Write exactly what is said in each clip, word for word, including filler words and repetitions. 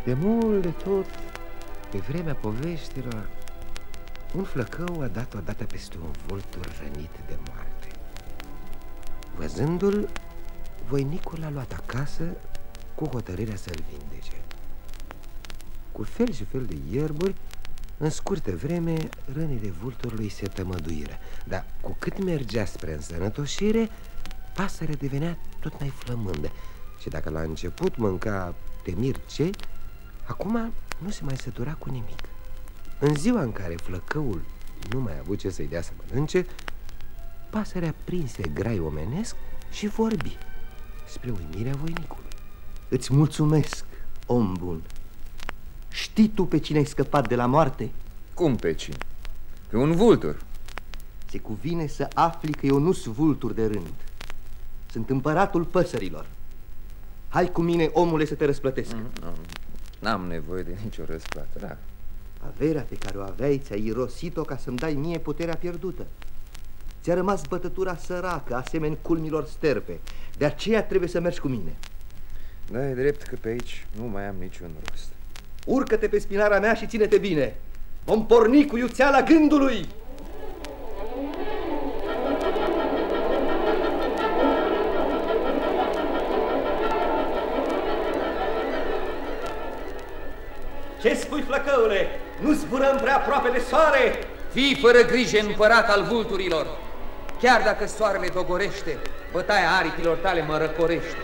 De mult de tot, pe vremea poveștilor, un flăcău a dat odată peste un vultur rănit de moarte. Văzându-l, voinicul l-a luat acasă cu hotărârea să-l vindece. Cu fel și fel de ierburi, în scurtă vreme, rănile vulturului se tămăduiră, dar cu cât mergea spre însănătoșire, pasărea devenea tot mai flămândă și dacă la început mânca temirce, acum nu se mai sătura cu nimic. În ziua în care flăcăul nu mai a avut ce să-i dea să mănânce, pasărea prinse grai omenesc și vorbi, spre uimirea voinicului. Îți mulțumesc, om bun. Știi tu pe cine ai scăpat de la moarte? Cum pe cine? Pe un vultur. Se cuvine să afli că eu nu-s vultur de rând. Sunt împăratul păsărilor. Hai cu mine, omule, să te răsplătesc. Mm, no, N-am nevoie de nicio răsplată, da. Averea pe care o aveai, ți-ai irosit-o ca să-mi dai mie puterea pierdută. Ți-a rămas bătătura săracă, asemeni culmilor sterpe. De aceea trebuie să mergi cu mine. Da, e drept că pe aici nu mai am niciun rost. Urcă-te pe spinarea mea și ține-te bine. Vom porni cu iuțeala gândului. Ce spui, flăcăule? Nu zburăm prea aproape de soare? Fii fără grijă, împărat al vulturilor. Chiar dacă soarele dogorește, bătaia aripilor tale mă răcorește.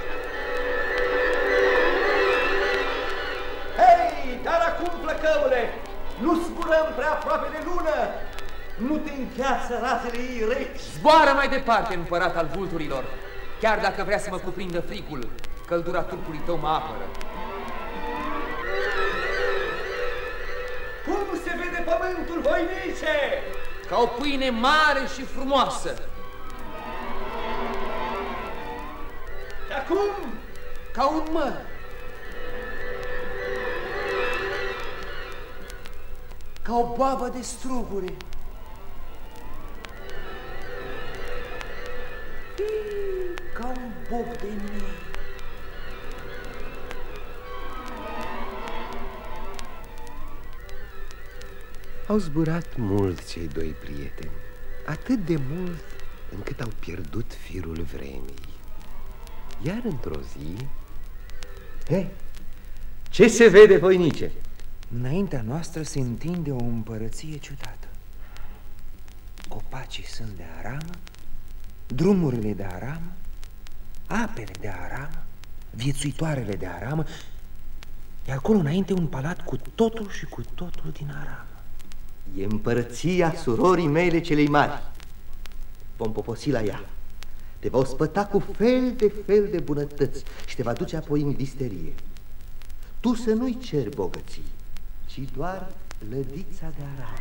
Hei, dar acum, flăcăule, nu zburăm prea aproape de lună. Nu te încheață razele ei reci. Zboară mai departe, împărat al vulturilor. Chiar dacă vrea să mă cuprindă frigul, căldura trupului tău mă apără. Cum se vede pământul, voinice? Ca o pâine mare și frumoasă. Și acum? Ca un măr. Ca o boabă de strugure. Ca un bob de miere. Au zburat mult cei doi prieteni, atât de mult încât au pierdut firul vremii. Iar într-o zi... Hei, ce se vede, voinice? Înaintea noastră se întinde o împărăție ciudată. Copacii sunt de aramă, drumurile de aramă, apele de aramă, viețuitoarele de aramă, iar acolo înainte un palat cu totul și cu totul din aramă. E împărăția surorii mele celei mari. Vom poposi la ea. Te va ospăta cu fel de fel de bunătăți și te va duce apoi în visterie. Tu să nu-i ceri bogății, ci doar lădița de aramă.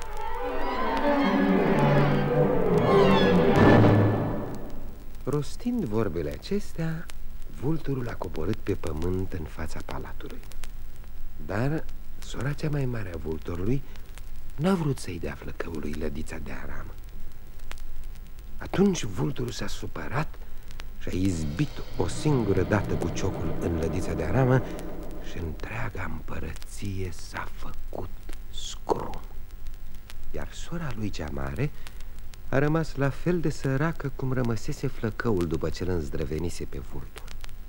Rostind vorbele acestea, vulturul a coborât pe pământ în fața palatului. Dar sora cea mai mare a vulturului n-a vrut să-i dea flăcăului lădița de aramă. Atunci vulturul s-a supărat și a izbit o singură dată cu ciocul în lădița de aramă și întreaga împărăție s-a făcut scrum. Iar sora lui cea mare a rămas la fel de săracă cum rămăsese flăcăul după ce îl îndrăvenise pe vultur.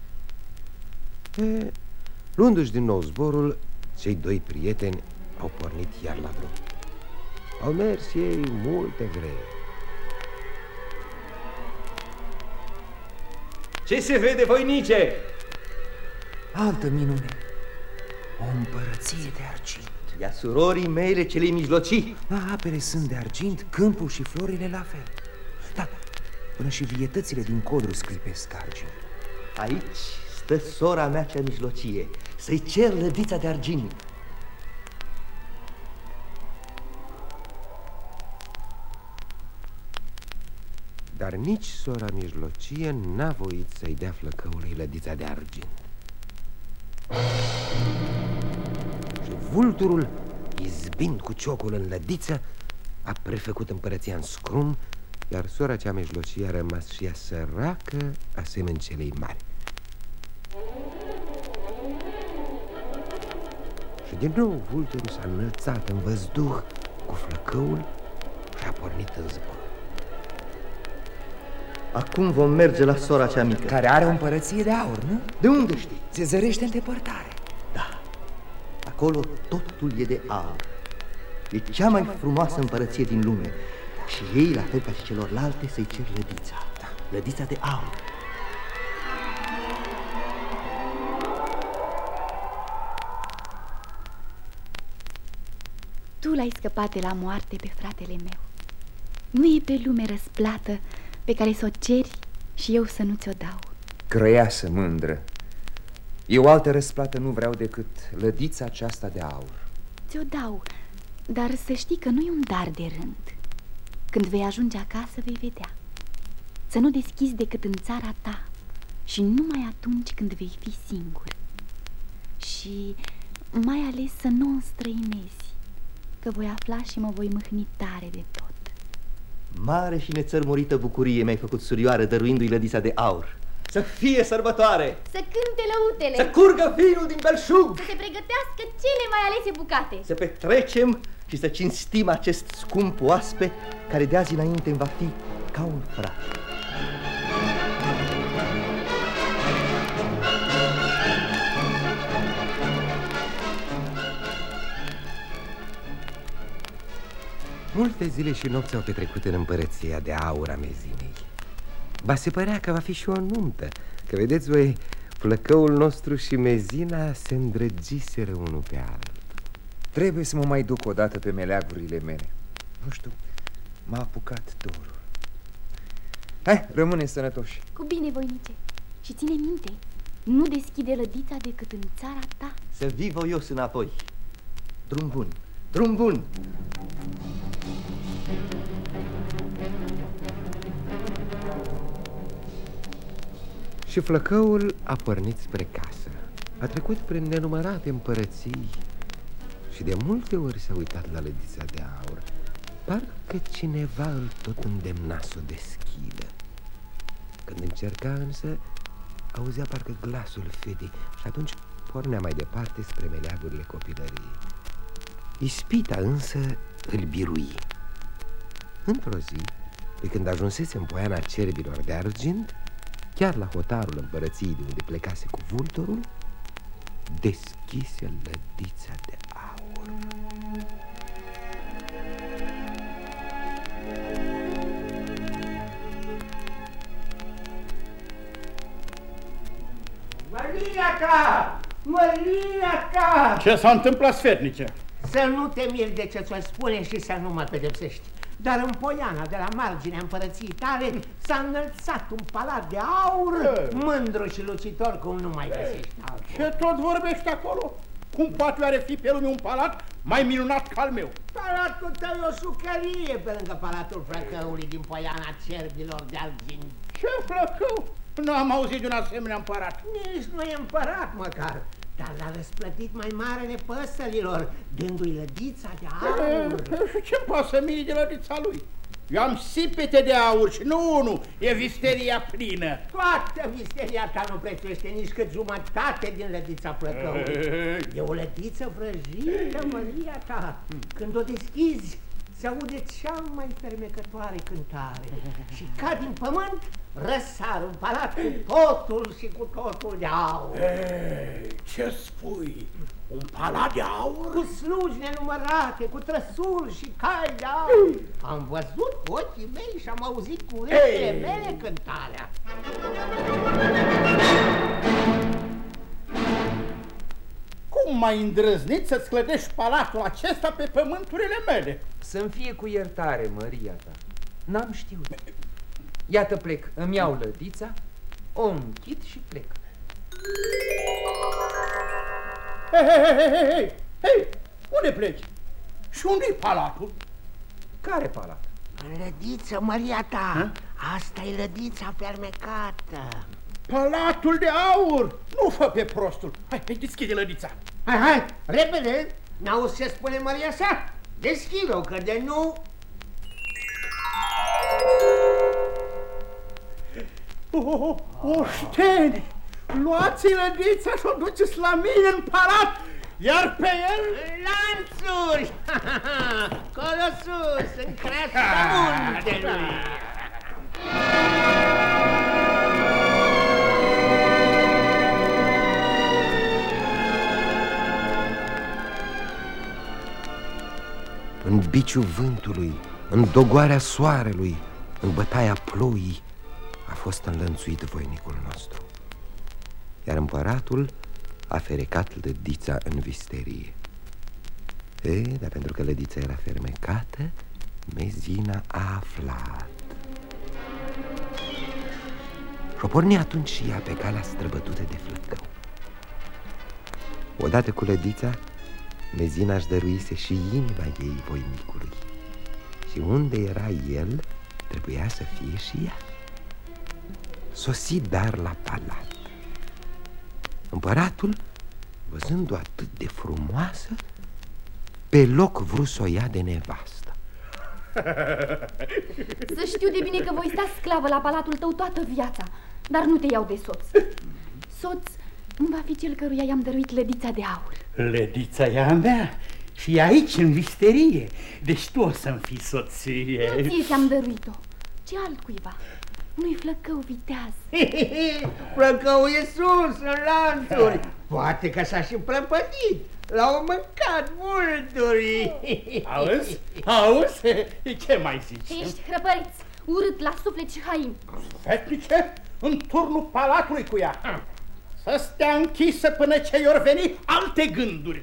E, luându-și din nou zborul, cei doi prieteni au pornit iar la drum. Au mers ei multe vreme. Ce se vede, voinice? Altă minune, o împărăție de argint. Ea surorii mele celei mijlocii. Da, apele sunt de argint, câmpul și florile la fel. Da, până și vietățile din codru sclipesc argint. Aici stă sora mea cea mijlocie, să-i cer lădița de argint. Dar nici sora mijlocie n-a voit să-i dea flăcăului lădița de argint. Și vulturul, izbind cu ciocul în lădiță, a prefăcut împărăția în scrum, iar sora cea mijlocie a rămas și ea săracă, asemeni celei mari. Și din nou vulturul s-a înălțat în văzduh cu flăcăul și a pornit în zbor. Acum vom merge la sora cea mică. Care are o împărăție de aur, nu? De unde știi? Se zărește în depărtare. Da, acolo totul e de aur. E cea mai frumoasă împărăție din lume. Și ei, la fel ca și celorlalte, să-i cer lădița. Da. Lădița de aur. Tu l-ai scăpat de la moarte pe fratele meu. Nu e pe lume răsplată pe care să o ceri și eu să nu ți-o dau. Crăiasă mândră, eu altă răsplată nu vreau decât lădița aceasta de aur. Ți-o dau, dar să știi că nu e un dar de rând. Când vei ajunge acasă vei vedea. Să nu deschizi decât în țara ta și numai atunci când vei fi singur. Și mai ales să nu o înstrăinezi, că voi afla și mă voi mâhni tare de tot. Mare și nețărmurită bucurie mi-ai făcut, surioară, dăruindu-i lădița de aur. Să fie sărbătoare! Să cânte lăutele! Să curgă vinul din belșug! Să se pregătească cele mai alese bucate! Să petrecem și să cinstim acest scump oaspe care de azi înainte îmi va fi ca un frate. Multe zile și nopți au petrecut în împărăția de aur a Mezinei. Ba se părea că va fi și o nuntă, că vedeți voi, flăcăul nostru și Mezina se îndrăgiseră unul pe altul. Trebuie să mă mai duc odată pe meleagurile mele. Nu știu, m-a apucat dorul. Hai, rămâne sănătoși. Cu bine, voinice. Și ține minte, nu deschide lădița decât în țara ta. Să vii voios înapoi. Drum bun, drum bun! Și flăcăul a pornit spre casă. A trecut prin nenumărate împărății și de multe ori s-a uitat la lădița de aur. Parcă cineva îl tot îndemna să o deschidă. Când încerca însă, auzea parcă glasul fetei și atunci pornea mai departe spre meleagurile copilăriei. Ispita însă îl birui. Într-o zi, pe când ajunsese în poiana cerbilor de argint, chiar la hotarul împărăției de unde plecase cu vulturul, deschise lădița de aur. Măriaca! Măriaca! Ce s-a întâmplat, sfetnice? Să nu te miri de ce ți-o spune și să nu mă pedepsești. Dar în poiana de la marginea împărăției tale s-a înălțat un palat de aur, e. mândru și lucitor cum nu mai găsești altul. Ce tot vorbești acolo? Cum poate oare fi pe lume un palat mai minunat ca al meu? Palatul tău e o sucărie pe lângă palatul flăcăului din poiana cerbilor de argint. Ce flăcău? N-am auzit de un asemenea împărat. Nici nu e împărat măcar, dar l-a răsplătit mai marele păsărilor, dându-i lădița de aur. Și ce-mi pasă mie de lădița lui? Eu am sipete de aur și nu unul, e visteria plină. Toată visteria ta nu prețuiește nici cât jumătate din lădița flăcăului. E o lădiță vrăjită, măria ta. Când o deschizi, se aude cea mai fermecătoare cântare și ca din pământ răsar un palat cu totul și cu totul de aur. Ei, ce spui? Un palat de aur? Cu slugi nenumărate, cu trăsuri și cai de aur. Am văzut cu ochii mei și am auzit cu urechile mele cântarea. Cum m-ai îndrăznit să-ți clădești palatul acesta pe pământurile mele? Să-mi fie cu iertare, măria ta. N-am știut. Iată plec, îmi iau lădița, o închid și plec. Hei, hei, hei, hei, hei, hei, unde pleci? Și unde-i palatul? Care palat? Lădiță, măria ta, ha? Asta e lădița fermecată. Palatul de aur! Nu fă pe prostul! Hai, hai, deschide lădița! Hai, hai, repede! N-auzi ce spune măria sa? Deschide-o, că de nu... Oh, oșteni! Luați lădița și o duceți la mine în palat! Iar pe el? Lanțuri! Colo sus, în creasța muntelui! În biciul vântului, în dogoarea soarelui, în bătaia ploii, a fost înlănțuit voinicul nostru. Iar împăratul a ferecat lădița în visterie. E, dar pentru că lădița era fermecată, Mezina a aflat. Și-o porni atunci și ea pe calea străbătută de Flăcău. Odată cu lădița, Mezina își dăruise și inima ei voinicului. Și unde era el, trebuia să fie și ea. Sosi dar la palat. Împăratul, văzând-o atât de frumoasă, pe loc vrut să o ia de nevastă. Să știu de bine că voi sta sclavă la palatul tău toată viața, dar nu te iau de soț. Soț nu va fi cel căruia i-am dăruit lădița de aur. Lădița e a mea și e aici în visterie, deci tu o să-mi fii soție. Nu ție ți-am dăruit-o, ci altcuiva. Nu-i Flăcău viteaz. Flăcău e sus, în lanțuri. Poate că s-a și prăpădit. L-au mâncat vulturii. Auzi? Auzi? Ce mai zici? Ești hrăpăreț, urât la suflet și hain. Fetnice, în turnul palatului cu ea. Să stea închisă până ce i-or veni alte gânduri.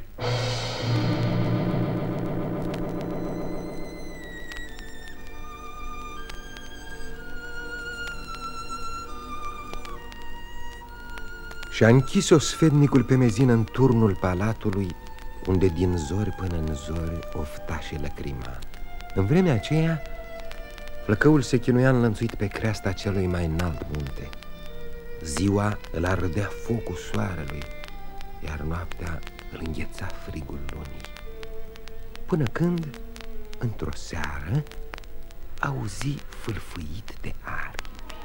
Și-a închis-o sfetnicul pe Mezină în turnul palatului, unde din zori până în zori ofta și lăcrima. În vremea aceea, Flăcăul se chinuia înlănțuit pe creasta celui mai înalt munte. Ziua îl ardea focul soarelui, iar noaptea îl îngheța frigul lunii. Până când, într-o seară, auzi fâlfâit de aripi.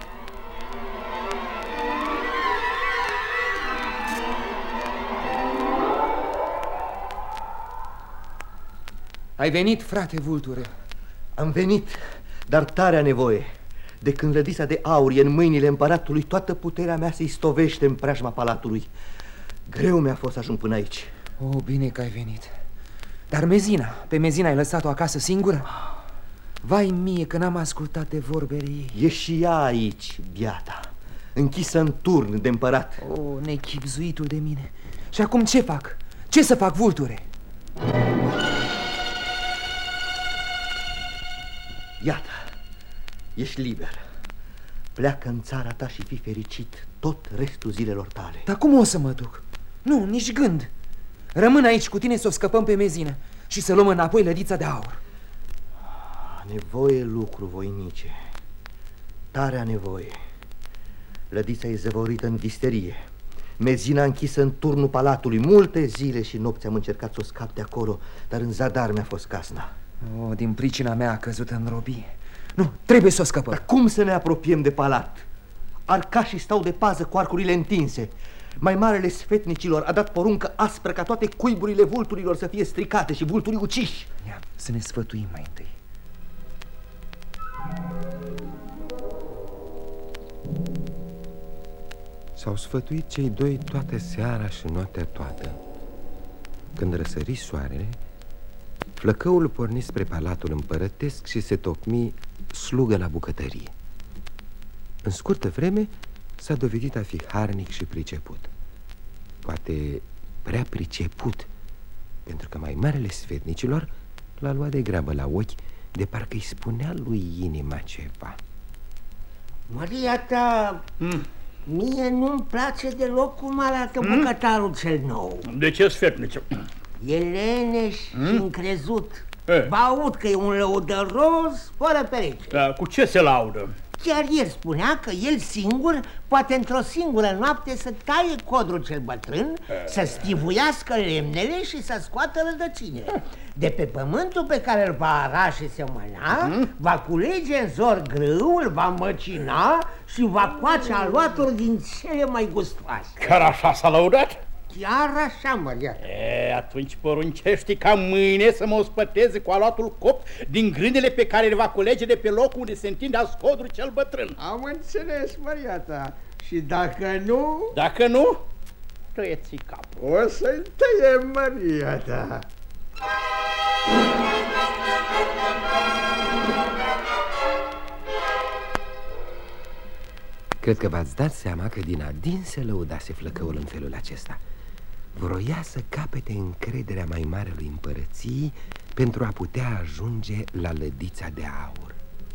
Ai venit, frate vulture? Am venit, dar tare nevoie. De când lădița de aur e în mâinile împăratului, toată puterea mea se istovește în preajma palatului. Greu mi-a fost să ajung până aici. O, bine că ai venit. Dar Mezina, pe Mezina ai lăsat-o acasă singură? Vai mie că n-am ascultat de vorbele ei. E și ea aici, biata, închisă în turn de împărat. O, nechipzuitul de mine. Și acum ce fac? Ce să fac, vulture? Iată, ești liber. Pleacă în țara ta și fii fericit tot restul zilelor tale. Dar cum o să mă duc? Nu, nici gând. Rămân aici cu tine să o scăpăm pe Mezină și să luăm înapoi lădița de aur. Nevoie lucru, voinice. Tarea nevoie. Lădița e zăvorită în visterie. Mezina închisă în turnul palatului. Multe zile și nopți am încercat să o scap de acolo, dar în zadar mi-a fost casna. O, din pricina mea a căzut în robie. Nu, trebuie să o scăpăm. Dar cum să ne apropiem de palat? Arcașii stau de pază cu arcurile întinse. Mai marele sfetnicilor a dat poruncă aspră ca toate cuiburile vulturilor să fie stricate și vulturii uciși. Ia, să ne sfătuim mai întâi. S-au sfătuit cei doi toată seara și noaptea toată. Când răsări soarele, Flăcăul porni spre palatul împărătesc și se tocmi slugă la bucătărie. În scurtă vreme s-a dovedit a fi harnic și priceput. Poate prea priceput, pentru că mai marele sfetnicilor l-a luat de grabă la ochi, de parcă îi spunea lui inima ceva. Maria ta, mm. mie nu-mi place deloc cum arată mm? bucătarul cel nou. De ce, sfetnice? E leneș mm? și încrezut. E. Vă aud că e un lăudăros fără pereche. Da, cu ce se laudă? Chiar ieri spunea că el singur poate într-o singură noapte să taie codrul cel bătrân, e. să stivuiască lemnele și să scoată rădăcinile. De pe pământul pe care îl va ara și semăna, mm? va culege în zor grâu, îl va măcina și va coace aluaturi din cele mai gustoase. Chiar așa s-a lăudat? Chiar așa, Maria. E, atunci poruncești ca mâine să mă ospăteze cu aluatul copt din grâdele pe care le va culege de pe locul unde se întinde ascodrul cel bătrân. Am înțeles, Maria ta. Și dacă nu... Dacă nu, tăieți capul. O să-i tăiem, Maria ta. Cred că v-ați dat seama că din adin se lăudase Flăcăul în felul acesta. Vroia să capete încrederea mai mare lui împărăției pentru a putea ajunge la lădița de aur.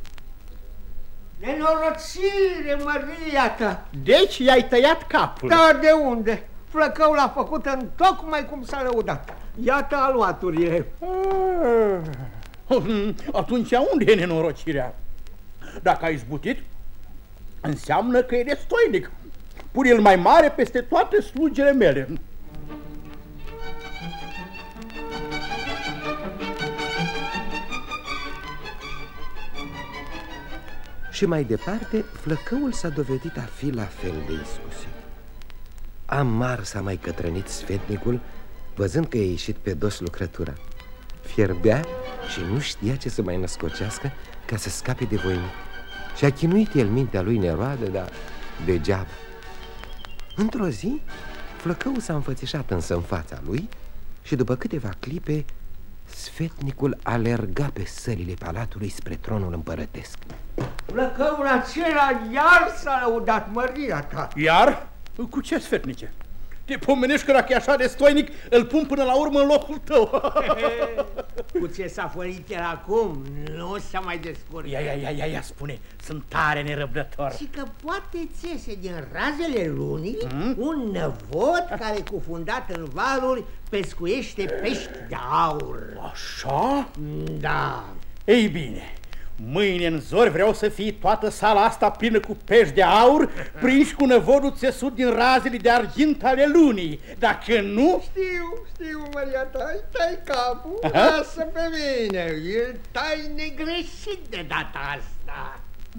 Nenorocire, Maria ta! Deci i-ai tăiat capul? Da, de unde? Flăcăul a făcut în tocmai cum s-a lăudat. Iată aluaturile. Atunci unde e nenorocirea? Dacă ai izbutit, înseamnă că e destoinic. Pune-l mai mare peste toate slugile mele. Și mai departe, Flăcăul s-a dovedit a fi la fel de iscusit. Amar s-a mai cătrănit sfetnicul, văzând că a ieșit pe dos lucrătura. Fierbea și nu știa ce să mai născocească ca să scape de voinic. Și-a chinuit el mintea lui neroadă, dar degeaba. Într-o zi, Flăcăul s-a înfățișat însă în fața lui și după câteva clipe, sfetnicul alerga pe sălile palatului spre tronul împărătesc. Flăcăul acela iar s-a lăudat, Maria ta. Iar? Cu ce, sfetnice? Te pomenești că dacă e așa de stoinic, îl pun până la urmă în locul tău. Cu ce s-a fărit el acum, nu s-a mai descurcat. Ia, ia, ia, ia, ia, spune, sunt tare nerăbdător. Și că poate țese din razele lunii mm? un năvod care, cufundat în valuri, pescuiește pești de aur. Așa? Da. Ei bine, mâine în zori vreau să fie toată sala asta plină cu pești de aur, prinși cu năvodul țesut din razele de argint ale lunii. Dacă nu... Știu, știu, Maria ta, îi tai capul, lasă pe mine, îl tai negreșit de data asta.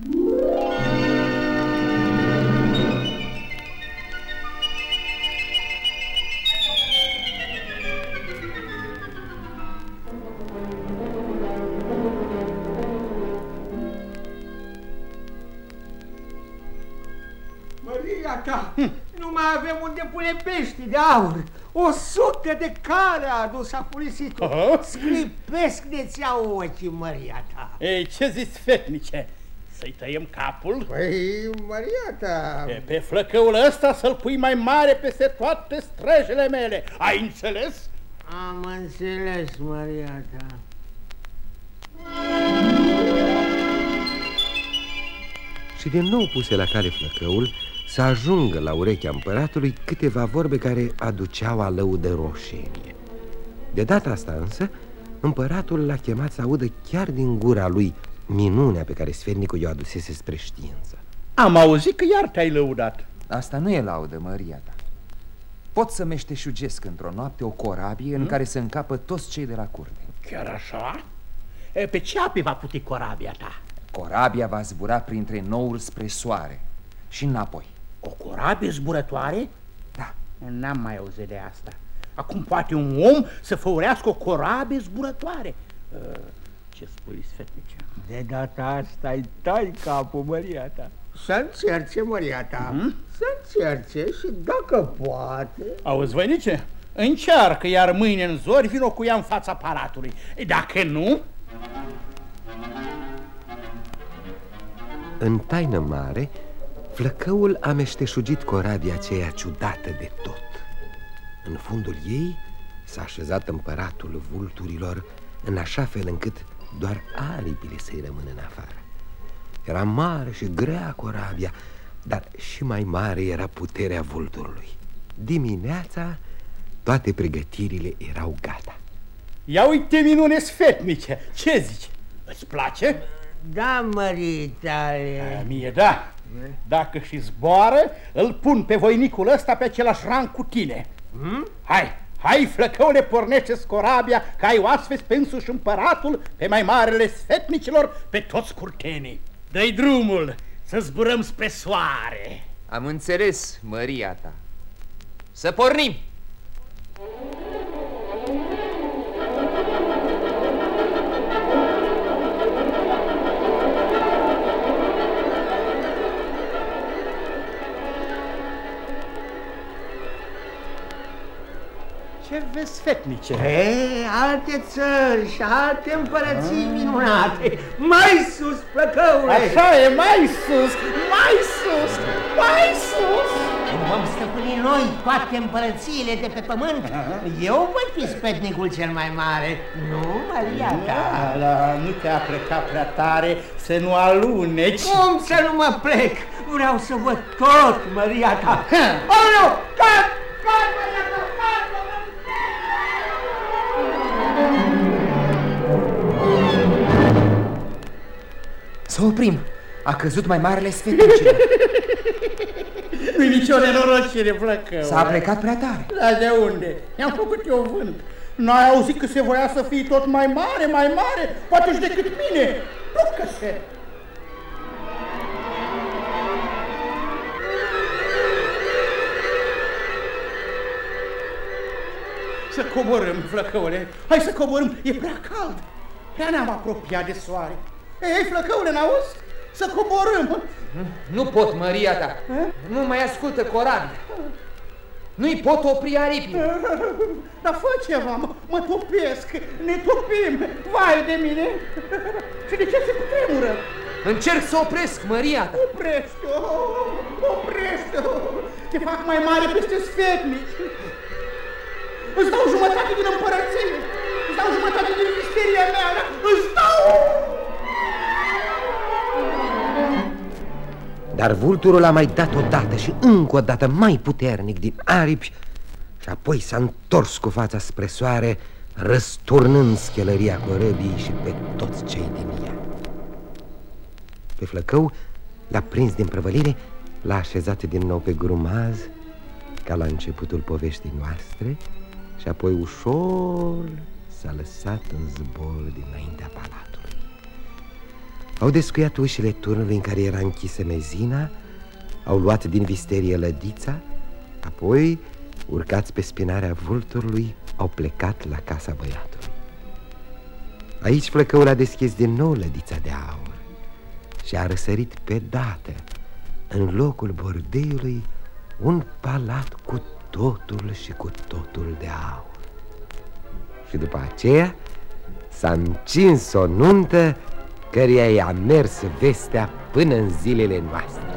Maria ta, hm. nu mai avem unde pune pești de aur. O sută de care a adus apolisitul. Sclipesc de-ți iau ochii, Maria ta. Ei, ce zici, fetnice? Să-i tăiem capul? Păi, Maria ta... Pe, pe Flăcăul ăsta să-l pui mai mare peste toate străjele mele. Ai înțeles? Am înțeles, Maria ta. Și din nou puse la cale Flăcăul să ajungă la urechea împăratului câteva vorbe care aduceau alăudă roșenie. De data asta însă, împăratul l-a chemat să audă chiar din gura lui minunea pe care sfetnicul i-o adusese spre știință. Am auzit că iar te-ai lăudat. Asta nu e laudă, Maria ta. Pot să meșteșugesc într-o noapte o corabie hmm? în care să încapă toți cei de la curte. Chiar așa? E, pe ce ape va putea corabia ta? Corabia va zbura printre nouri spre soare și înapoi. O corabie zburătoare? Da. N-am mai auzit de asta. Acum poate un om să făurească o corabie zburătoare. Uh, ce spui, sfetnice? De data asta-i tai capul, Maria ta. Să încerce, Maria ta. Hmm? Să încerce și dacă poate... Auzi, voinice? Încearcă, iar mâine în zori vin-o cu ea în fața palatului. Dacă nu... În taină mare, Flăcăul a meșteșugit corabia aceea ciudată de tot. În fundul ei s-a așezat împăratul vulturilor în așa fel încât doar aripile să-i rămână în afară. Era mare și grea corabia, dar și mai mare era puterea vulturului. Dimineața toate pregătirile erau gata. Ia uite minune, sfetnice! Ce zici? Îți place? Da, măritale. Mie da. Dacă și zboară, îl pun pe voinicul ăsta pe același rang cu tine. Hmm? Hai, hai, Flăcăule, pornește-ți corabia, că ai oaspeți pe însuși împăratul, pe mai marele sfetnicilor, pe toți curtenii. Dă-i drumul să zburăm spre soare. Am înțeles, Maria ta. Să pornim! Ce vezi, fetnice? Ei, alte țări și alte împărății minunate. Mai sus, Flăcăule! Așa e, mai sus, mai sus, mai sus! Când vom stăpâni noi toate împărățiile de pe pământ, eu voi fi spetnicul cel mai mare, nu Maria ta? Da, da, nu te-a plecat prea tare să nu aluneci. Cum să nu mă plec? Vreau să văd tot, Maria ta! Oh, nu! Cat! Cat, Maria ta! Cat! Să oprim. A căzut mai marele sfetnicilor. Nu-i nicio nenorocire, Flăcăule. S-a plecat prea tare. Dar de unde? I-am făcut eu vânt. N-ai auzit că se voia să fii tot mai mare, mai mare? Poate și decât mine. Ducă-se! Să coborâm, Flăcăule. Hai să coborâm. E prea cald. Prea ne-am apropiat de soare. Ei, Flăcăule, n-auzi? Să coborâm. Nu pot, Maria ta. Nu mai ascultă corabia. Nu-i pot opri aripile. Dar fă ceva, mă, mă topesc, ne topim, vai de mine. Și de ce se cutremură? Încerc să opresc, Maria ta. Oprește-o, oprește-o. Te fac mai mare peste sfetnici. Îți dau jumătate din împărăție. Îți dau jumătate din misteria mea. Îți dau... Dar vulturul a mai dat odată și încă o dată mai puternic din aripi și apoi s-a întors cu fața spre soare, răsturnând schelăria corăbii și pe toți cei din ea. Pe Flăcău l-a prins din prăvălire, l-a așezat din nou pe grumaz, ca la începutul poveștii noastre, și apoi ușor s-a lăsat în zbor dinaintea palatului. Au descuiat ușile turnului în care era închisă mezina, au luat din visterie lădița, apoi, urcați pe spinarea vulturului, au plecat la casa băiatului. Aici Flăcăul a deschis din nou lădița de aur și a răsărit pe dată, în locul bordeiului, un palat cu totul și cu totul de aur. Și după aceea s-a încins o nuntă căreia i-a mers vestea până în zilele noastre.